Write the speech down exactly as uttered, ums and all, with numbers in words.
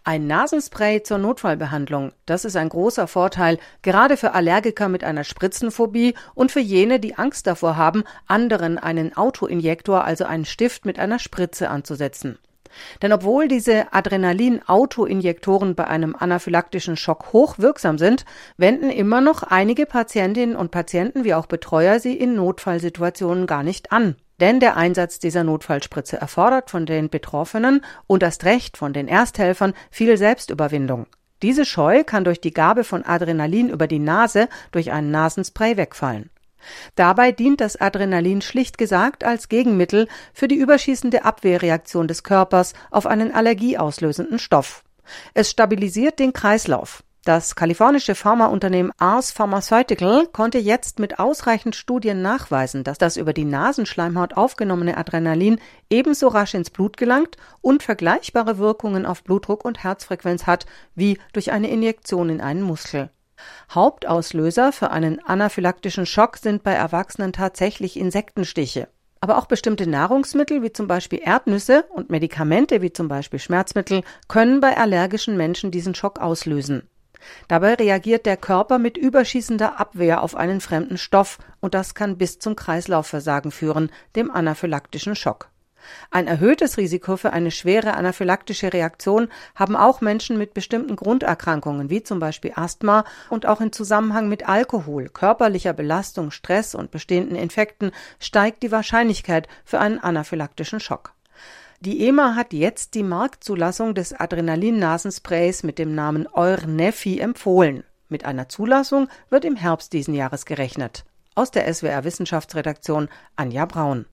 Ein Nasenspray zur Notfallbehandlung, das ist ein großer Vorteil, gerade für Allergiker mit einer Spritzenphobie und für jene, die Angst davor haben, anderen einen Autoinjektor, also einen Stift mit einer Spritze anzusetzen. Denn obwohl diese Adrenalin-Autoinjektoren bei einem anaphylaktischen Schock hochwirksam sind, wenden immer noch einige Patientinnen und Patienten wie auch Betreuer sie in Notfallsituationen gar nicht an. Denn der Einsatz dieser Notfallspritze erfordert von den Betroffenen und erst recht von den Ersthelfern viel Selbstüberwindung. Diese Scheu kann durch die Gabe von Adrenalin über die Nase durch einen Nasenspray wegfallen. Dabei dient das Adrenalin schlicht gesagt als Gegenmittel für die überschießende Abwehrreaktion des Körpers auf einen allergieauslösenden Stoff. Es stabilisiert den Kreislauf. Das kalifornische Pharmaunternehmen Ars Pharmaceutical konnte jetzt mit ausreichend Studien nachweisen, dass das über die Nasenschleimhaut aufgenommene Adrenalin ebenso rasch ins Blut gelangt und vergleichbare Wirkungen auf Blutdruck und Herzfrequenz hat wie durch eine Injektion in einen Muskel. Hauptauslöser für einen anaphylaktischen Schock sind bei Erwachsenen tatsächlich Insektenstiche. Aber auch bestimmte Nahrungsmittel wie zum Beispiel Erdnüsse und Medikamente wie zum Beispiel Schmerzmittel können bei allergischen Menschen diesen Schock auslösen. Dabei reagiert der Körper mit überschießender Abwehr auf einen fremden Stoff und das kann bis zum Kreislaufversagen führen, dem anaphylaktischen Schock. Ein erhöhtes Risiko für eine schwere anaphylaktische Reaktion haben auch Menschen mit bestimmten Grunderkrankungen wie zum Beispiel Asthma und auch in Zusammenhang mit Alkohol, körperlicher Belastung, Stress und bestehenden Infekten steigt die Wahrscheinlichkeit für einen anaphylaktischen Schock. Die E M A hat jetzt die Marktzulassung des Adrenalin-Nasensprays mit dem Namen Eur-Neffy empfohlen. Mit einer Zulassung wird im Herbst diesen Jahres gerechnet. Aus der S W R Wissenschaftsredaktion Anja Braun.